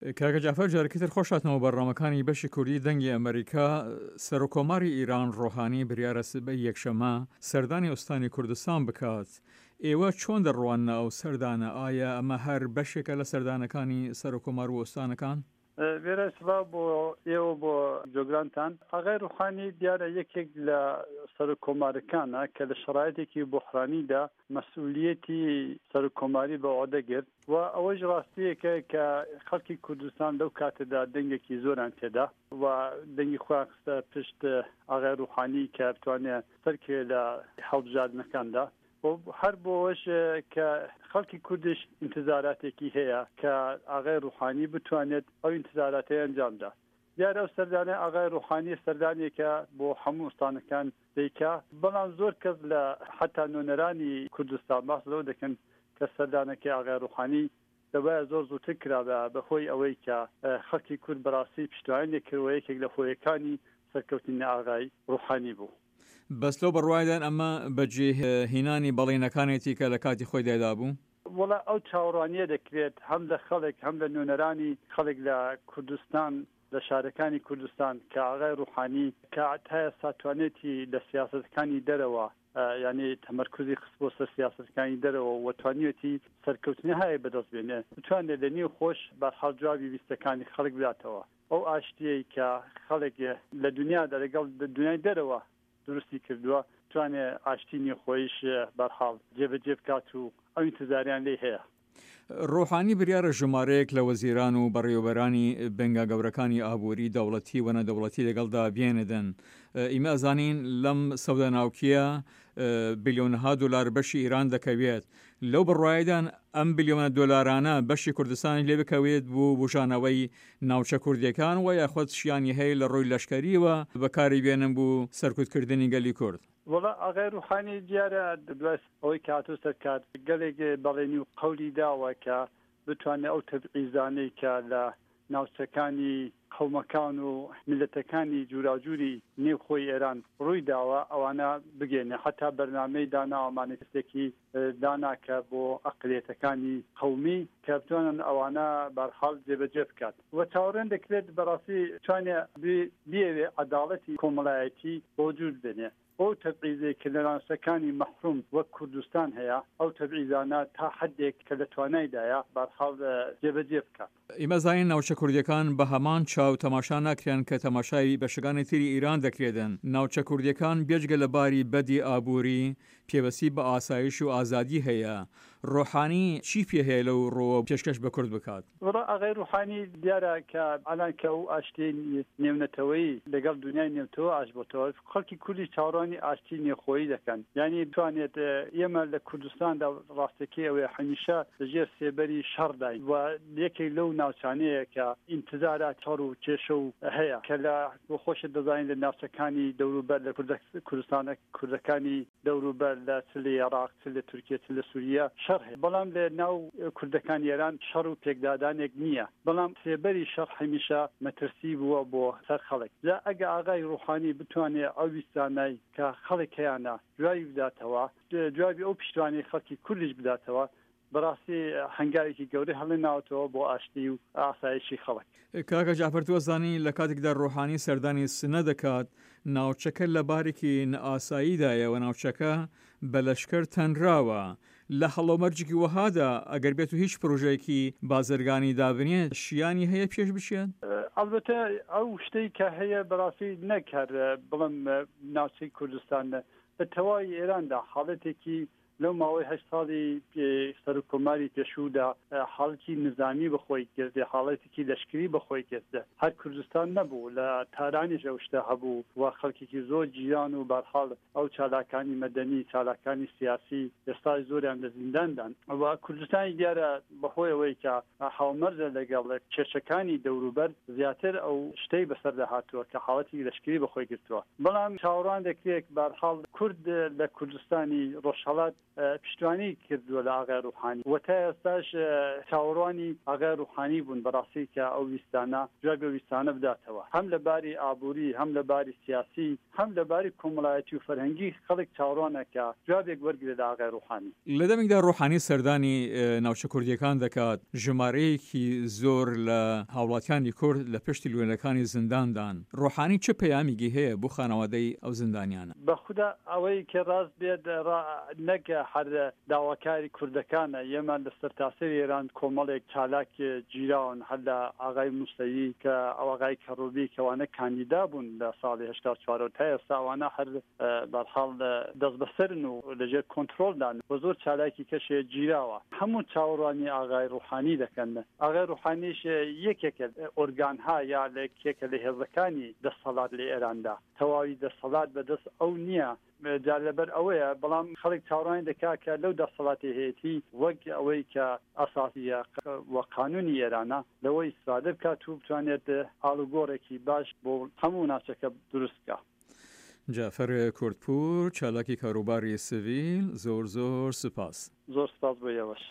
کاکە جعفەر جارێکی تر خۆشاتنەوە بەڕامەکانی بەشی کوردی دەنگی ئەمریکا. سەرۆکۆماری ئیران ڕۆحانی بریارە سبەی یەکشەمە سەردانی ئوستانی کوردستان بکات. ئێوە چۆن دەڕوانە ئەو سەردانە؟ ئایا ئەمە هەر بەشێکە لە سەردانەکانی سەرۆکۆمار و ئوستانەکان؟ وێرە سڵاو بۆ ئێوە بۆ جۆگرانتان. ئاغای ڕوحانی دیارە یەکێک لە سەرۆکۆمارەکانە کە لە شەرایەتێکی بوحرانیدا مەسئولیەتی سەرۆکۆماری بە عۆدەگرت و ئەوەش ڕاستیەکە کە خەڵکی کوردستان لەو کاتەدا دەنگێکی زۆران تێدا و دەنگی خۆیان خستە پشت ئاغای ڕوحانی کە بتوانێت سەرکێ لە هەڵبژاردنەکاندا. هەر بۆەوەش کە خەڵکی کوردش انتظاراتێکی هەیە کە ئاغای ڕوحانی بتوانێت ئەو انتظاراتی ئەنجامدا. دیارە ئەو سەردانە ئاغای ڕوحانی سەردانێکە بۆ هەموو ئوستانەکان دەیکا، بەڵام زۆر کەس لە حتا نوێنەرانی کوردستان باس لەوە دەکەن کە سەردانەکە ئاغای ڕوحانی دەبایە زۆر زووتر کرابە بەخۆی ئەوەی کە خەڵکی کورد بەڕاستی پشتیوانی کردووە یەکێک لە خۆیەکانی سەرکەوتنی ئاغای ڕوحانی بوو. بەس لەو بڕوایدان ئەمە بەجێهێنانی بەڵێنەکانێتی کە لە کاتی خۆی دایدا بوو؟ وڵا ئەو چاوەڕوانیە دەکرێت هەم لە خەڵک هەم لە نوێنەرانی خەڵک لە کوردستان لە شارەکانی کوردستان کە ئاغای ڕوحانی کە ئەتایە ساتوانێتی لە سیاسەتەکانی دەرەوە یعنی تەمەرکوزی خست بۆ سەر سیاسەتەکانی دەرەوە و توانیەتی سەرکەوتنی هەیە بەدەست بێنێ بتوانێت لە نێو خۆش بەرحاڵ جوابی ویستەکانی خەڵک بداتەوە. ئەو ئاشتیەی کە خەڵک لە دنیادا لەگەڵ دنیای دەرەوە درستی کردووە توانێت ئاشتینی خۆیش بەرحاڵ جێبەجێ بکات و ئەو انتظاریان لێ هەیە. ڕۆحانی بریارە ژمارەیەک لە وەزیران و بەڕێوەبەرانی بەنگە گەورەکانی ئابووری دەوڵەتی و نەدەوڵەتی لەگەڵدا بێنەدەن. ئیمە ئەزانین لەم سەودە ناوکیە بلیۆنها دۆلار بەشی ئیران دەکەوێت. لەو بڕوایدان ئەم بلیۆنە دۆلارانە بەشی کوردستانی لێ بکەوێت بوو بژانەوەی ناوچە کوردیەکان و یاخود شیانی هەیە لە ڕۆی لەشکریەوە بەکاری بێنن بوو سەرکوتکردنی گەلی کورد. وڵا ئاغای ڕوحانی دیارە دوای ئەوەی کاتۆ سەرکات گەلێک بەڵێنی و قەولی داوە کە بتوانێت ئەو تەبعیزانەی کە لە ناوچەکانی قەومەکان و میلەتەکانی جوراجوری نێو خۆی ئێران ڕووی داوە ئەوانە بگێنێ حتا بەرنامەی داناوەمانێتێکی داناکە بۆ ئەقلێتەکانی قەومی کە بتوانن ئەوانە بەرحاڵ جێبەجێ بکات و چاوەڕێن دەکرێت بەڕاستی توانێت بێوێ عەداڵەتی کۆمەڵایەتی بۆ وجود بێنێ. ئەو تەبعیزەی کە لە ناوچەکانی مەحروم وەک کوردستان هەیە ئەو تەبعیزانە تا حدێک کە لە توانایدایە بەرحاڵ جێبەجێ بکات. ئێمە زانین ناوچە کوردیەکان بە هەمان چاو تەماشا ناکرێن کە تەماشای بەشەکانی تری ئیران دەکرێتن. ناوچە کوردیەکان بێجگە لە باری بەدی ئابووری پێوەسی بە ئاسایش و ئازادی هەیە. ڕۆحانی چی پێ هەیە لەو ڕۆوە پێشکەش بە کورد بکات؟ وڵا ئاغای ڕوحانی دیارە کە ئەلان کە ئەو ئاشتی نێونەتەوەی لەگەڵ دنیای نێوتەوە ئاش بۆتەوە خەڵکی کوردی چاوەڕوانی ئاشتی نێخۆیی دەکەن. یعنی بتوانێت ئێمە لە کوردستاندا ڕاستەکەی ئەوەیە هەمیشە لەژێر سێبەری شەڕداین و یەکێک لەو ناوچانەیە کە ئینتزارات چاڕ و کێشە و هەیە کە لە بۆ خۆشە دەزانین لە ناوچەکانی دەوروبەر لە کوردستانە کوردەکانی دەوروبەر لە چ لە عێراق چ لە تورکیە چ لە سووریا شەڕ هەیە، بەڵام لە ناو کوردەکانی ئێران شەڕ و پێکدادانێک نییە، بەڵام سێبەری شەڕ هەمیشە مەترسی بووە بۆ سەر خەڵک. جا ئەگە ئاغای ڕوحانی بتوانێت ئەو ویستانەی کە خەڵک هەیەە جوابی بداتەوە، جوابی ئەو پشتوانەی خەڵکی کوردیش بداتەوە، بەڕاستی هەنگاوێکی گەورەی هەڵێ ناوەتەوە بۆ ئاشتی و ئاسایشی خەڵک. کاکە جعفەر تۆ زانی لە کاتێکدا ڕۆحانی سەردانی سنە دەکات ناوچەکە لە بارێکی نەئاساییدایە و ناوچەکە بە لەشکر تەنراوە. لە هەڵۆمەرجێکی وەهادا ئەگەر بێت و هیچ پرۆژەیەکی بازرگانی دابنێت شیانی هەیە پێش بچێت؟ ئەلبەتە ئەو شتەی کە هەیە بەڕاستی نەکار بڵم ناوچەی کوردستان بە تەواوی ئێراندا حاڵەتێکی لەو ماوەی 8 ساڵی سەرۆکۆماری پێشوودا حاڵەتی نظامی بەخۆی کردێ، حاڵەتێکی لەشکری بەخۆی کردە. هەر کوردستان نەبوو، لە تارانیش ئەو شتە هەبوو و خەڵکێکی زۆر گیان و بەرحاڵ ئەو چالاکانی مەدەنی چالاکانی سیاسی ئێستای زۆریان لە زینداندان و کوردستانی دیارە بەخۆی ئەوەی کە هاومەرجە لەگەڵ کێشەکانی دەوروبەر زیاتر ئەو شتەی بەسەر داهاتووە کە حاڵەتی لەشکری بەخۆی گرتووە. بەڵام چاوەڕوان دەکرێت بەرحاڵ کورد لە کوردستانی ڕۆژهەڵات پشتوانی کردووە لە ئاغای ڕوحانی و تا ئێستاش چاوەڕوانی ئاغای ڕوحانی بوون بەڕاستی کە ئەو ویستانە جواب بە ویستانە بداتەوە هەم لە باری ئابووری هەم لە باری سیاسی هەم لە باری کۆمەڵایەتی و فەرهەنگی خەڵک چاوەڕوانەکە جوابێک وەرگرێت لە ئاغای ڕوحانی. لە دەمێکدا ڕوحانی سەردانی ناوچە کوردیەکان دەکات ژمارەیەکی زۆر لە هاوڵاتیانی کورد لە پشتی لوێنەکانی زینداندان ڕوحانی چه پەیامێکی هەیە بۆ خانەوادەی ئەو زیندانیانە؟ بەخودا ئەوەی کە ڕاست بێت نەکە هەر داواکاری کوردەکانە ئێمە لە سەرتاسەری ئێران کۆمەڵێک چالاک گیراون هەر لە ئاغای موسەوی کە ئەو ئاغای کەڕوبی کەوانە کاندیدا بوون لە ساڵی 84 تا ئێستا ئەوانە هەر بەرحاڵ دەست بەسەرن و لەژێر کۆنتڕۆلدان بە زۆر چالاکی کەشێ گیراوە هەموو چاوەڕوانی ئاغای ڕوحانی دەکەن ئاغای ڕوحانیش یەکێکە ئۆرگانها یا لە یەکێکە لە هێزەکانی دەسەڵات لە ئێراندا تەواوی دەسەڵات بەدەست ئەو نییە جا لەبەر ئەوەیە بەڵام خەڵک چاوەڕوانی دەکات کە لەو دەسەڵاتی هەیەتی وەک ئەوەی کە ئاساسیە وە قانونی ئێرانە لەوەی ئیستفادە بکات و بتوانێت ئاڵوگۆڕێکی باش بۆ هەموو ناچەکە دروستکە. جعفەر کوردپور چالاکی کاروباری سیڤیل زۆر سپاس. زۆر سپاس بۆ ئێوەش.